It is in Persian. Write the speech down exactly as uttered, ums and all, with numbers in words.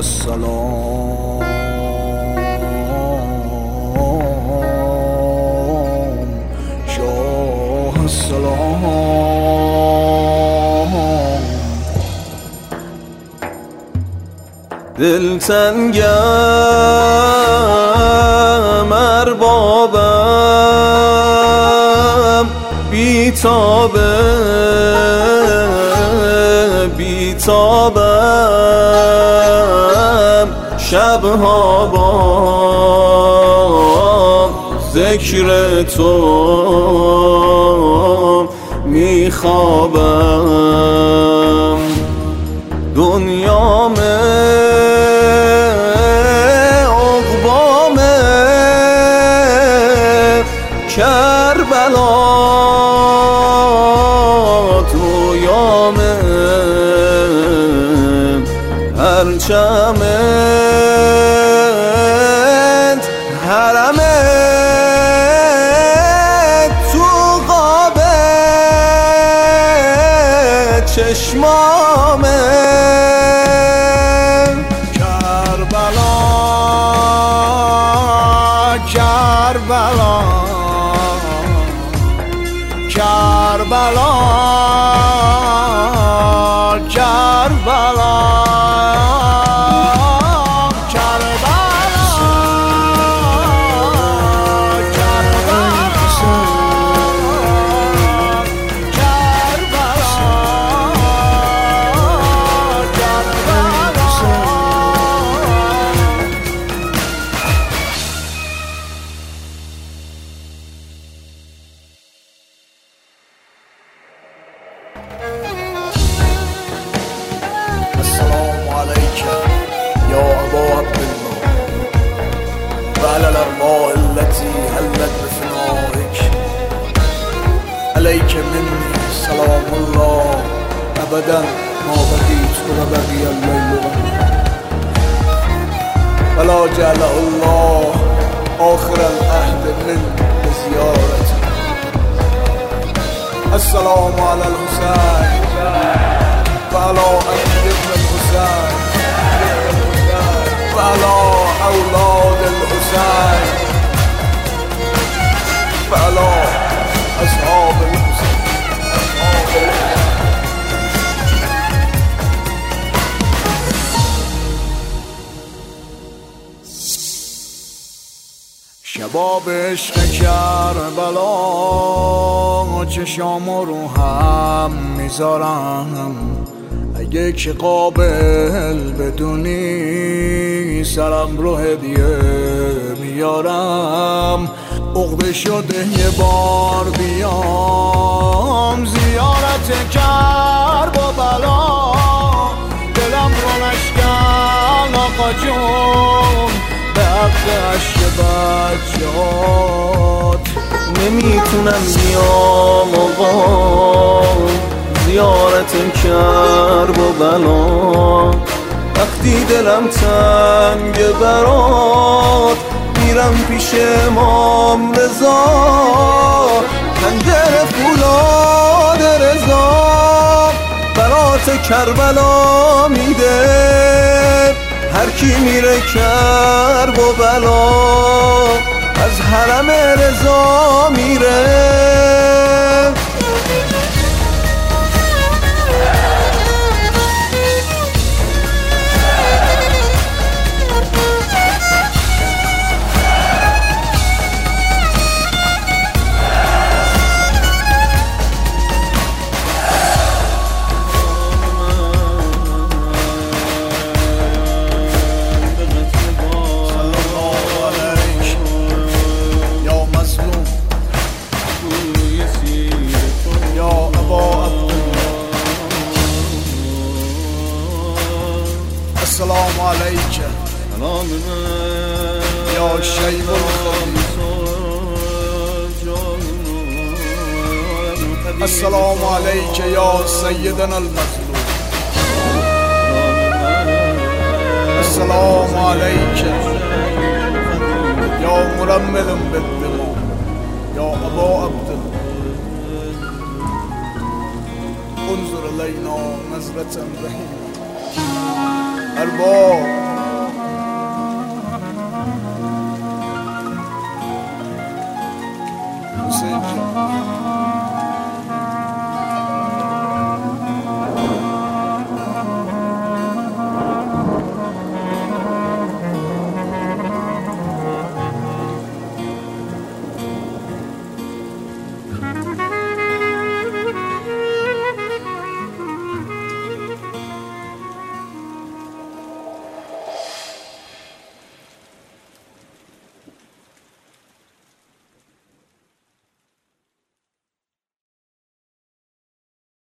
السلام شاه السلام. دلتنگم اربابم بیتابه بیتابم شبها با ذکر تو میخوابم. دنیامه عقبامه کربلا رویامه پرچمت حرمت تو قابه چشمامه کربلا کربلا کربلا کربلا السلام عليك يا أبا عبد الله وعلى الأرواح التي هلت بفنائك. عليك مني سلام الله أبدا ما بقيت وبقي الليل ولا جعله الله آخر العهد من بزيارتي. السلام على الحسين وعلى أهل الحسين وعلى أولاد الحسين وعلى أصحاب الحسين. شباب عشق کربلا چشام رو هم میذارم. اگه که قابل بدونی سرم رو هدیه میارم. عقده شده یه بار بیام زیارت کربلا. دلم رو نشکن آقا جون به حق عشق بچهات. نمیتونم بیام آقا زیارت کربلا. وقتی دلم تنگ برات میرم پیش امام رضا. خنجر فولاد رضا برات کربلا میده. هر کی میره کرب و بلا از حرم رضا میره. السلام عليك يا شيب الخليل. السلام عليك يا سيدنا المظلوم. السلام عليك يا مرمل بالدماء يا أبا عبد الله. انظر إلينا نظرة رحيمة. أرباب